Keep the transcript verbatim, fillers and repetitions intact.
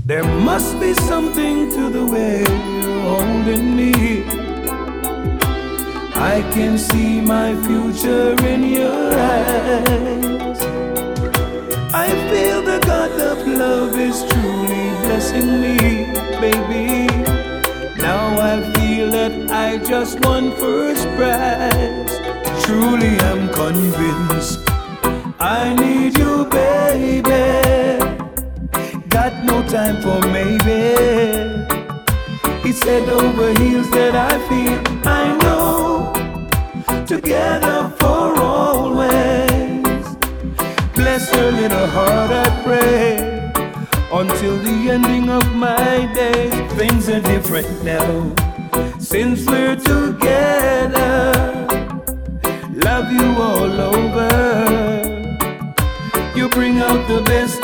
There must be something to the way you're holding me. I can see my future in your eyes. I feel the God of love is truly blessing me, baby. Now I feel that I just won first prize. Truly I'm convinced I need you, baby. Got no time for maybe. It's head over heels that I feel. I know, together for always. Bless her little heart, I pray. Until the ending of my days. Things are different now since we're together. Love you all over. You bring out the best